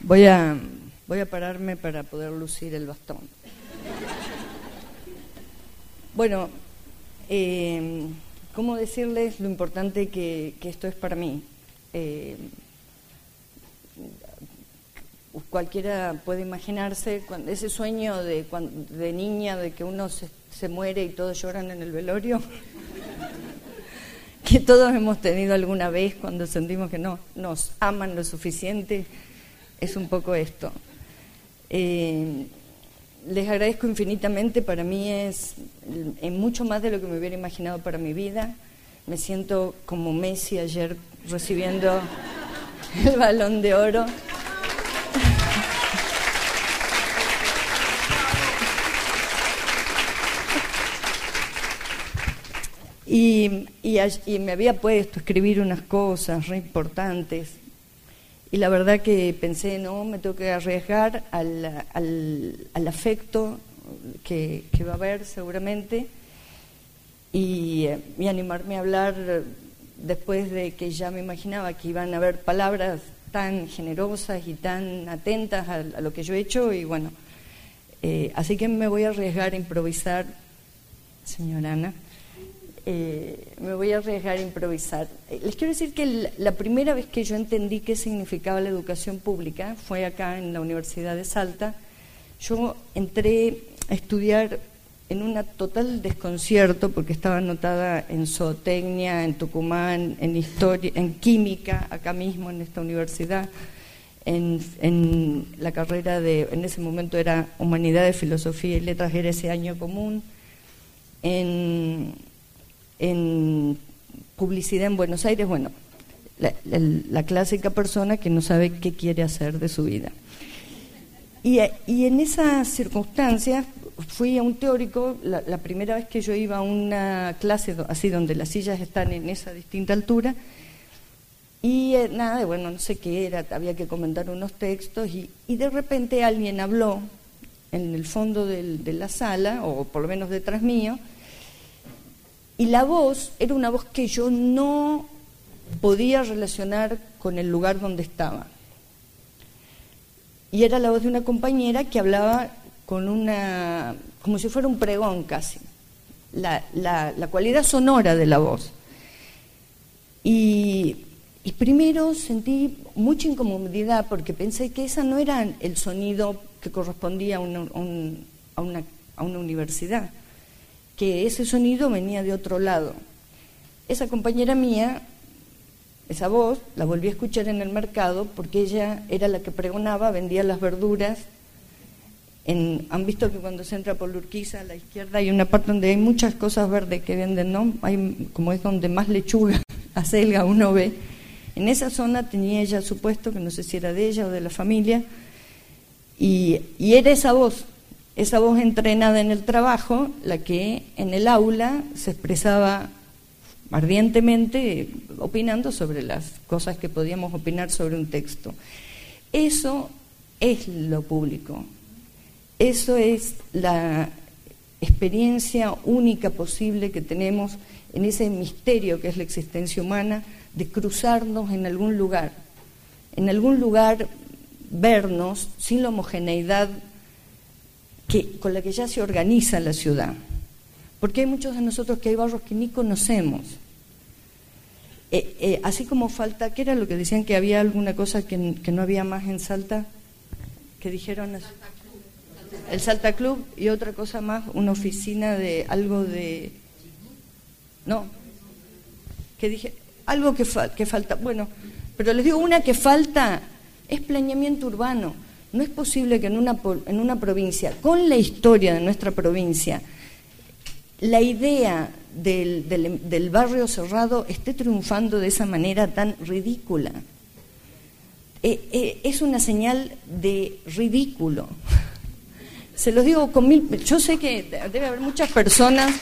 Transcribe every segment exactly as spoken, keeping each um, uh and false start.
Voy a, voy a pararme para poder lucir el bastón. Bueno, eh, ¿cómo decirles lo importante que, que esto es para mí? Eh, cualquiera puede imaginarse cuando, ese sueño de, de niña de que uno se, se muere y todos lloran en el velorio, que todos hemos tenido alguna vez cuando sentimos que no nos aman lo suficiente. Es un poco esto. Eh, les agradezco infinitamente. Para mí es en mucho más de lo que me hubiera imaginado para mi vida. Me siento como Messi ayer recibiendo el Balón de Oro. Y, y, y me había puesto a escribir unas cosas re importantes. Y la verdad que pensé, no, me tengo que arriesgar al, al, al afecto que, que va a haber seguramente y, y animarme a hablar después de que ya me imaginaba que iban a haber palabras tan generosas y tan atentas a, a lo que yo he hecho. Y bueno, eh, así que me voy a arriesgar a improvisar, señora Ana. Eh, me voy a arriesgar a improvisar. Eh, les quiero decir que la, la primera vez que yo entendí qué significaba la educación pública fue acá en la Universidad de Salta. Yo entré a estudiar en un total desconcierto porque estaba anotada en zootecnia, en Tucumán, en historia, en química, acá mismo en esta universidad, en, en la carrera de, en ese momento era Humanidades, Filosofía y Letras, era ese año común, en en publicidad en Buenos Aires. Bueno, la, la, la clásica persona que no sabe qué quiere hacer de su vida. Y, y en esas circunstancias fui a un teórico, la, la primera vez que yo iba a una clase así donde las sillas están en esa distinta altura, y eh, nada, bueno, no sé qué era, había que comentar unos textos, y, y de repente alguien habló en el fondo del, de la sala, o por lo menos detrás mío, y la voz era una voz que yo no podía relacionar con el lugar donde estaba. Y era la voz de una compañera que hablaba con una, como si fuera un pregón casi, la, la, la cualidad sonora de la voz. Y, y primero sentí mucha incomodidad porque pensé que ese no era el sonido que correspondía a una, a un, a una, a una universidad, que ese sonido venía de otro lado. Esa compañera mía, esa voz, la volví a escuchar en el mercado porque ella era la que pregonaba, vendía las verduras. En, han visto que cuando se entra por la Urquiza a la izquierda hay una parte donde hay muchas cosas verdes que venden, ¿no? Hay, como es donde más lechuga, acelga uno ve. En esa zona tenía ella su puesto, que no sé si era de ella o de la familia, y, y era esa voz. Esa voz entrenada en el trabajo, la que en el aula se expresaba ardientemente opinando sobre las cosas que podíamos opinar sobre un texto. Eso es lo público. Eso es la experiencia única posible que tenemos en ese misterio que es la existencia humana, de cruzarnos en algún lugar, en algún lugar vernos sin la homogeneidad que, con la que ya se organiza la ciudad, porque hay muchos de nosotros que hay barrios que ni conocemos. Eh, eh, así como falta, ¿qué era lo que decían? Que había alguna cosa que, que no había más en Salta, que dijeron el Salta Club, y otra cosa más, una oficina de algo de, no, que dije, algo que, fa, que falta, bueno, pero les digo, una que falta es planeamiento urbano. No es posible que en una, en una provincia, con la historia de nuestra provincia, la idea del, del, del barrio cerrado esté triunfando de esa manera tan ridícula. Eh, eh, es una señal de ridículo. Se los digo con mil... Yo sé que debe haber muchas personas,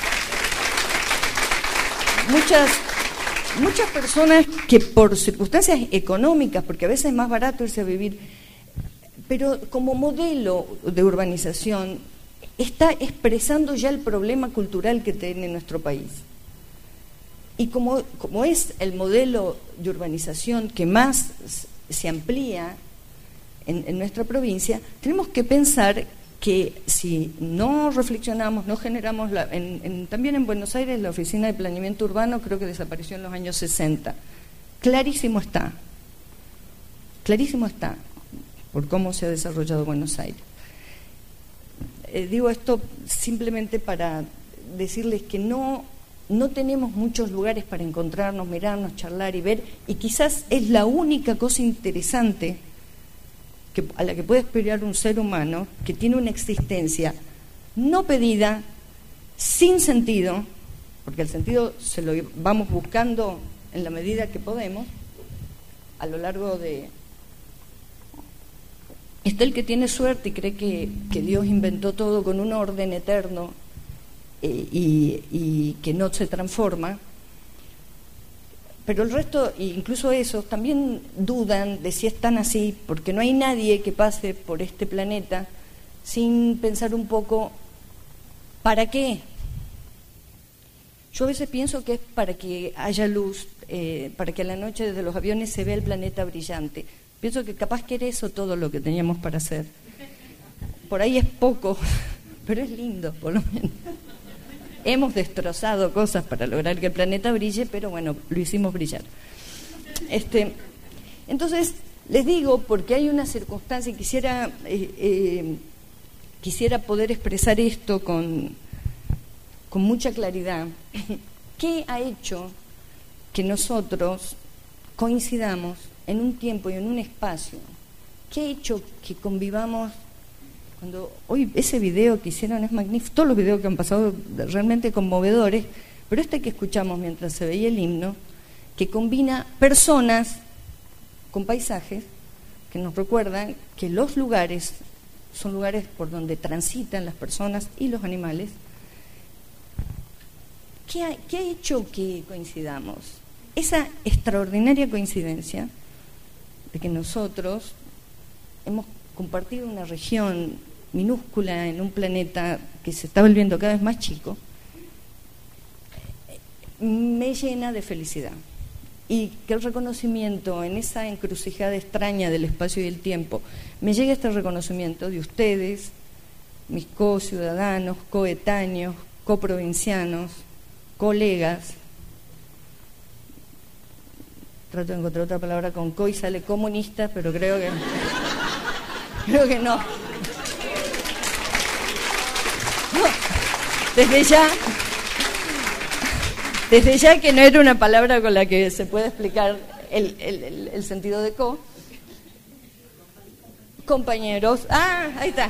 muchas... muchas personas que por circunstancias económicas, porque a veces es más barato irse a vivir, pero como modelo de urbanización está expresando ya el problema cultural que tiene nuestro país. Y como, como es el modelo de urbanización que más se amplía, en, en nuestra provincia, tenemos que pensar que si no reflexionamos, no generamos, la, en, en, también en Buenos Aires la Oficina de Planeamiento Urbano creo que desapareció en los años sesenta. Clarísimo está, clarísimo está, por cómo se ha desarrollado Buenos Aires. Eh, digo esto simplemente para decirles que no, no tenemos muchos lugares para encontrarnos, mirarnos, charlar y ver, y quizás es la única cosa interesante que, a la que puede aspirar un ser humano que tiene una existencia no pedida, sin sentido, porque el sentido se lo vamos buscando en la medida que podemos, a lo largo de... Está el que tiene suerte y cree que, que Dios inventó todo con un orden eterno eh, y, y que no se transforma, pero el resto, incluso esos, también dudan de si es tan así, porque no hay nadie que pase por este planeta sin pensar un poco, ¿para qué? Yo a veces pienso que es para que haya luz, eh, para que a la noche desde los aviones se vea el planeta brillante. Pienso que capaz que era eso todo lo que teníamos para hacer. Por ahí es poco, pero es lindo, por lo menos. Hemos destrozado cosas para lograr que el planeta brille, pero bueno, lo hicimos brillar. Este, entonces, les digo, porque hay una circunstancia, y quisiera, eh, eh, quisiera poder expresar esto con, con mucha claridad. ¿Qué ha hecho que nosotros coincidamos en un tiempo y en un espacio? ¿Qué ha hecho que convivamos? Cuando hoy ese video que hicieron es magnífico, todos los videos que han pasado realmente conmovedores, pero este que escuchamos mientras se veía el himno, que combina personas con paisajes que nos recuerdan que los lugares son lugares por donde transitan las personas y los animales. ¿Qué ha, qué ha hecho que coincidamos? Esa extraordinaria coincidencia de que nosotros hemos compartido una región minúscula en un planeta que se está volviendo cada vez más chico, me llena de felicidad. Y que el reconocimiento en esa encrucijada extraña del espacio y el tiempo, me llegue este reconocimiento de ustedes, mis co-ciudadanos, coetáneos, coprovincianos, colegas. Trato de encontrar otra palabra con co y sale comunista, pero creo que creo que no. No. Desde ya, desde ya que no era una palabra con la que se puede explicar el, el, el, el sentido de co. Compañeros, ah, ahí está.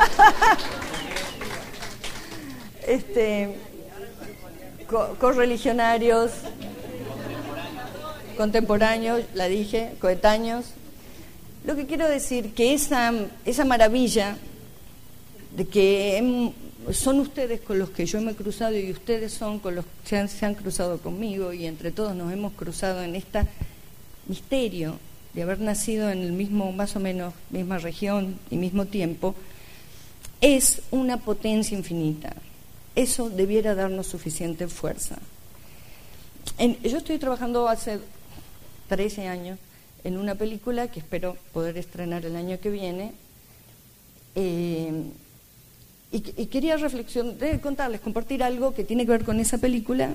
Este, co- correligionarios, contemporáneos, la dije, coetáneos. Lo que quiero decir que esa, esa maravilla de que hem, son ustedes con los que yo me he cruzado y ustedes son con los que se han, se han cruzado conmigo, y entre todos nos hemos cruzado en este misterio de haber nacido en el mismo, más o menos, misma región y mismo tiempo, es una potencia infinita. Eso debiera darnos suficiente fuerza. En, yo estoy trabajando hace trece años en una película que espero poder estrenar el año que viene, eh, y, y quería reflexionar, contarles, compartir algo que tiene que ver con esa película,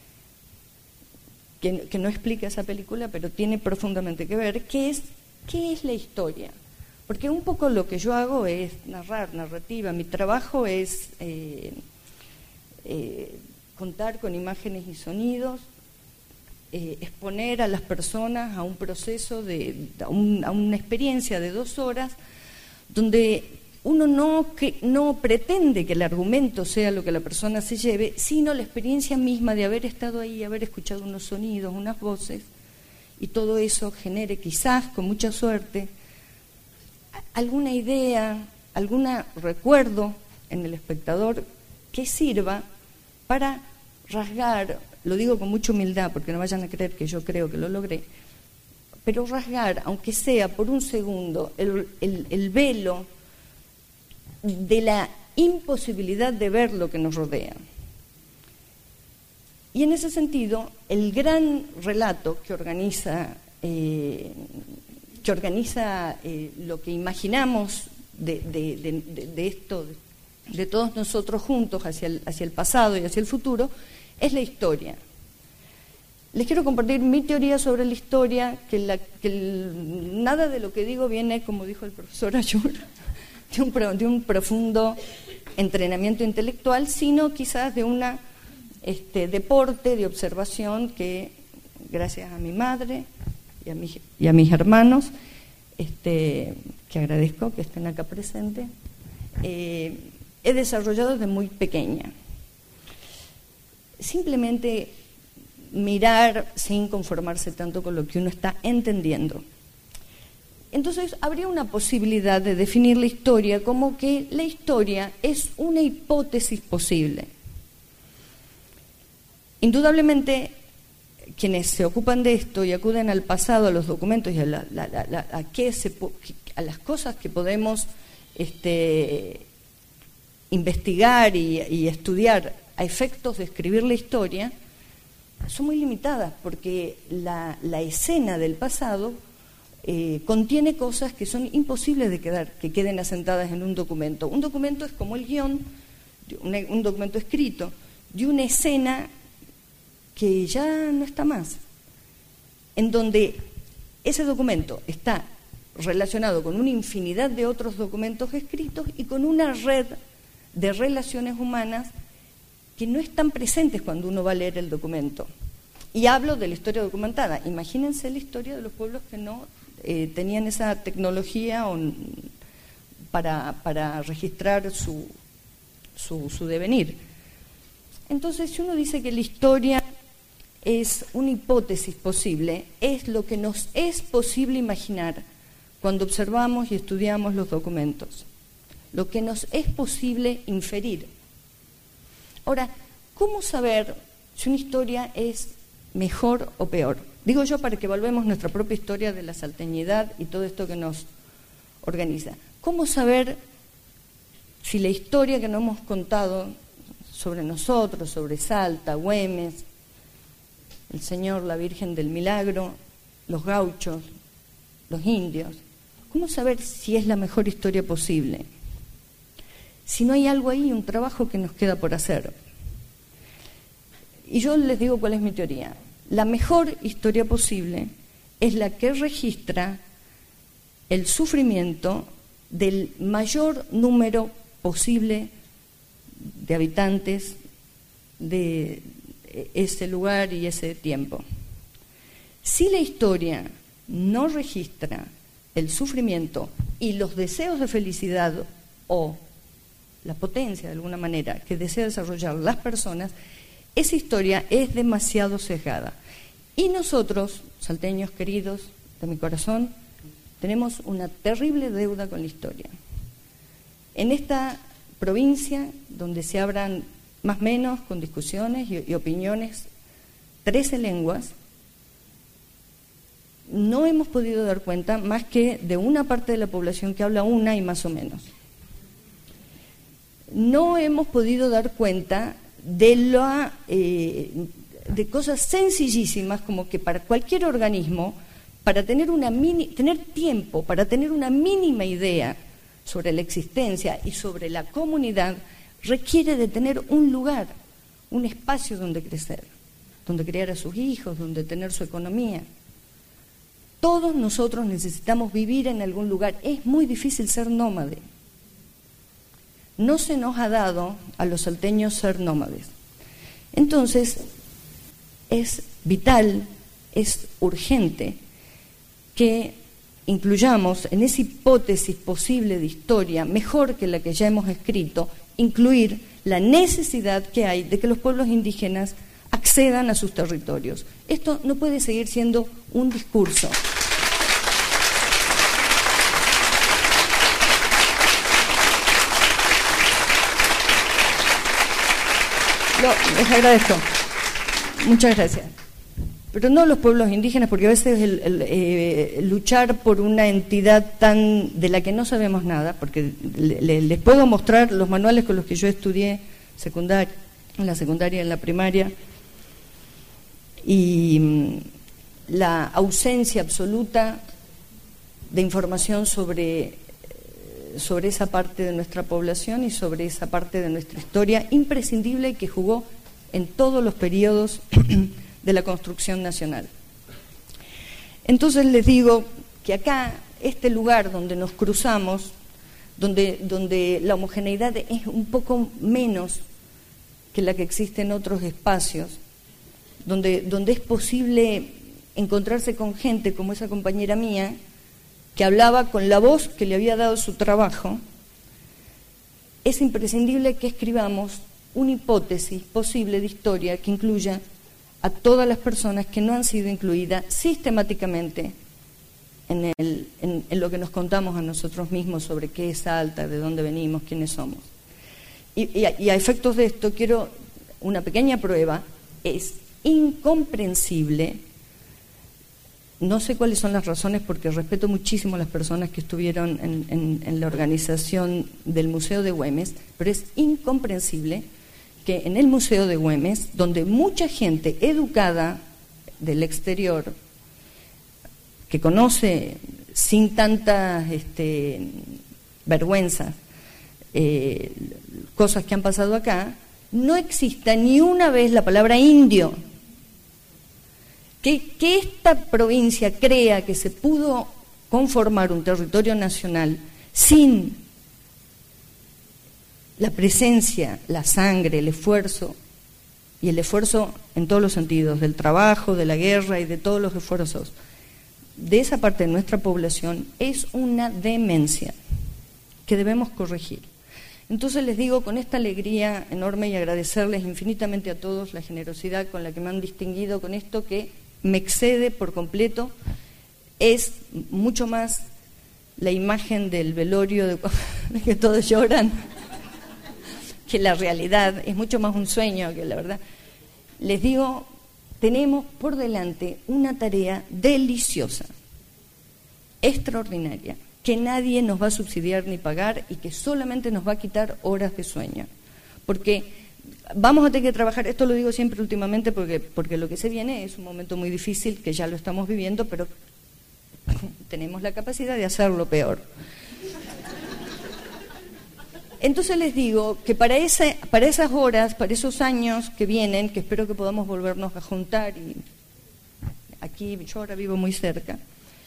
que, que no explica esa película, pero tiene profundamente que ver, que es, ¿qué es la historia? Porque un poco lo que yo hago es narrar, narrativa, mi trabajo es eh, eh, contar con imágenes y sonidos, Eh, exponer a las personas a un proceso, de, a, un, a una experiencia de dos horas, donde uno no, que, no pretende que el argumento sea lo que la persona se lleve, sino la experiencia misma de haber estado ahí, haber escuchado unos sonidos, unas voces, y todo eso genere, quizás con mucha suerte, alguna idea, algún recuerdo en el espectador que sirva para rasgar, lo digo con mucha humildad porque no vayan a creer que yo creo que lo logré, pero rasgar, aunque sea por un segundo, el, el, el velo de la imposibilidad de ver lo que nos rodea. Y en ese sentido, el gran relato que organiza, eh, que organiza eh, lo que imaginamos de, de, de, de, de esto, de todos nosotros juntos hacia el, hacia el pasado y hacia el futuro, es la historia. Les quiero compartir mi teoría sobre la historia, que, la, que el, nada de lo que digo viene, como dijo el profesor Ayur, de un, de un profundo entrenamiento intelectual, sino quizás de un este, deporte de observación que, gracias a mi madre y a, mi, y a mis hermanos, este, que agradezco que estén acá presentes, eh, he desarrollado desde muy pequeña. Simplemente mirar sin conformarse tanto con lo que uno está entendiendo. Entonces, habría una posibilidad de definir la historia como que la historia es una hipótesis posible. Indudablemente, quienes se ocupan de esto y acuden al pasado, a los documentos y a, la, la, la, a, qué se, a las cosas que podemos este, investigar y, y estudiar a efectos de escribir la historia, son muy limitadas, porque la, la escena del pasado eh, contiene cosas que son imposibles de quedar, que queden asentadas en un documento. Un documento es como el guión, un, un documento escrito, de una escena que ya no está más, en donde ese documento está relacionado con una infinidad de otros documentos escritos y con una red de relaciones humanas que no están presentes cuando uno va a leer el documento. Y hablo de la historia documentada. Imagínense la historia de los pueblos que no eh, tenían esa tecnología o, para, para registrar su, su, su devenir. Entonces, si uno dice que la historia es una hipótesis posible, es lo que nos es posible imaginar cuando observamos y estudiamos los documentos, lo que nos es posible inferir. Ahora, ¿cómo saber si una historia es mejor o peor? Digo yo para que evaluemos nuestra propia historia de la salteñidad y todo esto que nos organiza. ¿Cómo saber si la historia que nos hemos contado sobre nosotros, sobre Salta, Güemes, el Señor, la Virgen del Milagro, los gauchos, los indios, cómo saber si es la mejor historia posible? Si no hay algo ahí, un trabajo que nos queda por hacer. Y yo les digo cuál es mi teoría. La mejor historia posible es la que registra el sufrimiento del mayor número posible de habitantes de ese lugar y ese tiempo. Si la historia no registra el sufrimiento y los deseos de felicidad o la potencia, de alguna manera, que desea desarrollar las personas, esa historia es demasiado sesgada. Y nosotros, salteños queridos de mi corazón, tenemos una terrible deuda con la historia. En esta provincia, donde se hablan más o menos con discusiones y, y opiniones, trece lenguas, no hemos podido dar cuenta más que de una parte de la población que habla una y más o menos. No hemos podido dar cuenta de, la, eh, de cosas sencillísimas como que para cualquier organismo, para tener, una mini, tener tiempo, para tener una mínima idea sobre la existencia y sobre la comunidad, requiere de tener un lugar, un espacio donde crecer, donde criar a sus hijos, donde tener su economía. Todos nosotros necesitamos vivir en algún lugar. Es muy difícil ser nómade. No se nos ha dado a los salteños ser nómades. Entonces, es vital, es urgente que incluyamos en esa hipótesis posible de historia, mejor que la que ya hemos escrito, incluir la necesidad que hay de que los pueblos indígenas accedan a sus territorios. Esto no puede seguir siendo un discurso. Lo, les agradezco. Muchas gracias. Pero no los pueblos indígenas, porque a veces el, el, eh, luchar por una entidad tan de la que no sabemos nada, porque le, le, les puedo mostrar los manuales con los que yo estudié secundaria, en la secundaria y en la primaria, y la ausencia absoluta de información sobre, sobre esa parte de nuestra población y sobre esa parte de nuestra historia imprescindible que jugó en todos los periodos de la construcción nacional. Entonces les digo que acá, este lugar donde nos cruzamos, donde, donde la homogeneidad es un poco menos que la que existe en otros espacios, donde, donde es posible encontrarse con gente como esa compañera mía, que hablaba con la voz que le había dado su trabajo, es imprescindible que escribamos una hipótesis posible de historia que incluya a todas las personas que no han sido incluidas sistemáticamente en, el, en, en lo que nos contamos a nosotros mismos sobre qué es Salta, de dónde venimos, quiénes somos. Y, y, a, y a efectos de esto quiero una pequeña prueba. Es incomprensible, no sé cuáles son las razones porque respeto muchísimo a las personas que estuvieron en, en, en la organización del Museo de Güemes, pero es incomprensible que en el Museo de Güemes, donde mucha gente educada del exterior, que conoce sin tanta este, vergüenza eh, cosas que han pasado acá, no exista ni una vez la palabra indio. Que, que esta provincia crea que se pudo conformar un territorio nacional sin la presencia, la sangre, el esfuerzo, y el esfuerzo en todos los sentidos, del trabajo, de la guerra y de todos los esfuerzos de esa parte de nuestra población, es una demencia que debemos corregir. Entonces les digo con esta alegría enorme y agradecerles infinitamente a todos la generosidad con la que me han distinguido con esto que me excede por completo, es mucho más la imagen del velorio de, de que todos lloran que la realidad, es mucho más un sueño que la verdad. Les digo, tenemos por delante una tarea deliciosa, extraordinaria, que nadie nos va a subsidiar ni pagar y que solamente nos va a quitar horas de sueño. Porque vamos a tener que trabajar, esto lo digo siempre últimamente porque, porque lo que se viene es un momento muy difícil, que ya lo estamos viviendo, pero tenemos la capacidad de hacerlo peor. Entonces les digo que para, ese, para esas horas, para esos años que vienen, que espero que podamos volvernos a juntar, y aquí yo ahora vivo muy cerca,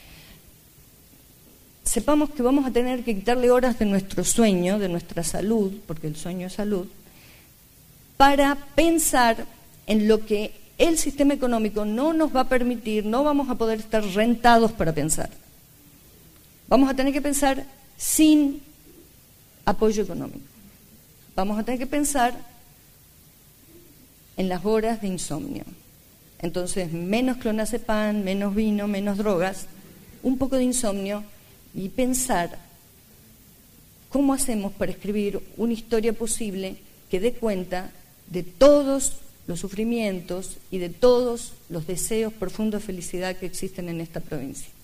sepamos que vamos a tener que quitarle horas de nuestro sueño, de nuestra salud, porque el sueño es salud, para pensar en lo que el sistema económico no nos va a permitir, no vamos a poder estar rentados para pensar. Vamos a tener que pensar sin apoyo económico. Vamos a tener que pensar en las horas de insomnio. Entonces, menos clonazepam, menos vino, menos drogas, un poco de insomnio y pensar cómo hacemos para escribir una historia posible que dé cuenta de todos los sufrimientos y de todos los deseos profundos de felicidad que existen en esta provincia.